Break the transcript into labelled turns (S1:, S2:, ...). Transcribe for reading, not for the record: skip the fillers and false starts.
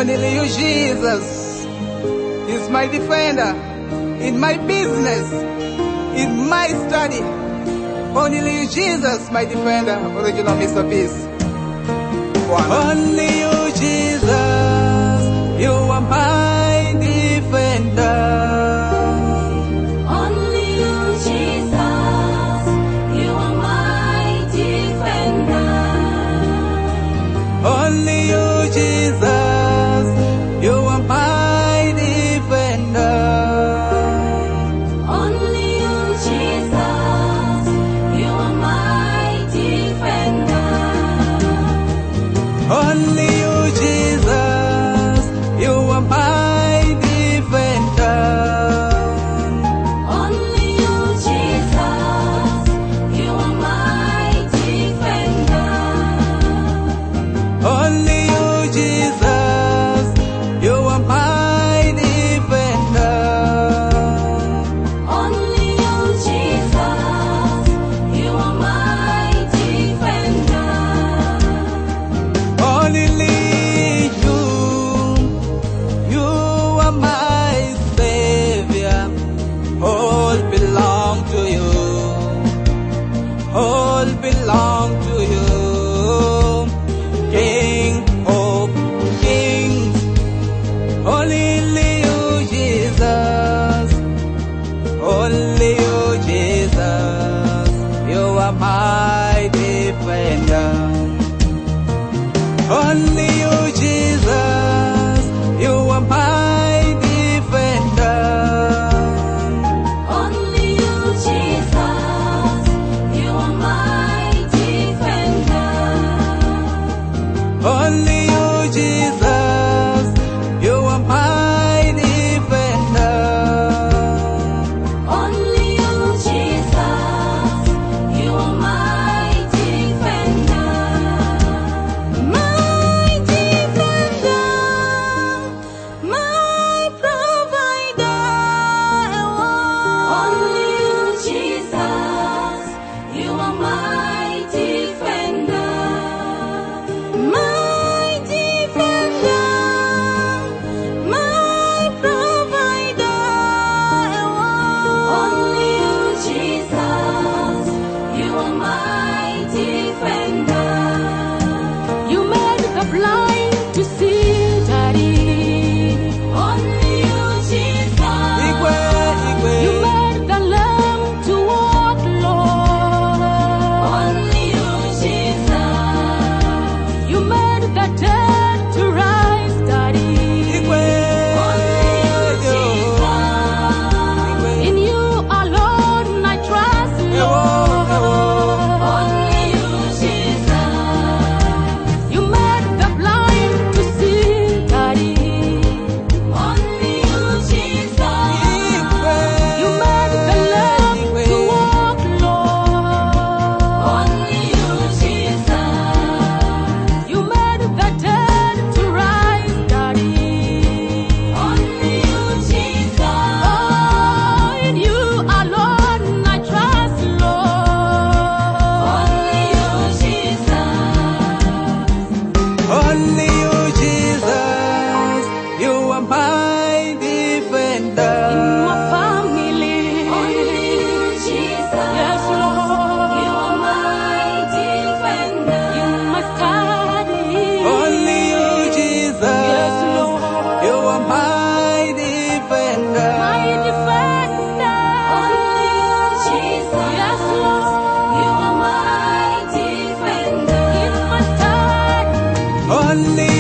S1: Only you, Jesus, is my defender in my business, in my study. Only you, Jesus, my defender. Original Mr. Peace. Only you, Jesus, you are my defender.
S2: Only you, Jesus, you are my defender.
S1: Only you, Jesus, you are my defender.
S2: Only you, Jesus, you are my defender.
S1: Only you, Jesus, you are my defender.
S2: Only you, Jesus, you are my defender.
S1: Only you, Jesus, you are my defender.
S2: Only you, Jesus, you are my defender.
S1: Only you are my Savior. All belong to you. All belong to you. King of kings. Only you, Jesus. Only you, Jesus. You are my defender. Only you, Jesus, you are my defender.
S2: Only you, Jesus, you are my defender.
S1: Only you, Jesus, you are my defender.
S2: Only you, Jesus, you are my defender. My defender, my provider. Only you, Jesus, you are my defender. My defender, my provider. Only you, Jesus, you are my defender. You made the blind to see, Daddy. Only you, Jesus.
S1: Igwe, Igwe.
S2: You made the lame to walk, Lord. Only you, Jesus. You made the dead to rise, Daddy.
S1: Igwe.
S2: Only you, Jesus. In you alone I trust, Lord. Only you, Jesus. You made the blind to see, Daddy. Only you, Jesus. You made the lame to walk, Lord. Only you, Jesus. You made the dead to rise, Daddy. Only you, Jesus. Oh, in you alone I trust, Lord. Only you, Jesus.
S1: Only you, Jesus, you are my defender.
S2: In my family. Only you, Jesus. Yes, Lord. You are my defender. In my study.
S1: Only you, Jesus,
S2: Yes, Lord.
S1: you are my defender.
S2: My defender. Only you, Jesus. Yes, Lord. You are my defender. In my study.
S1: Only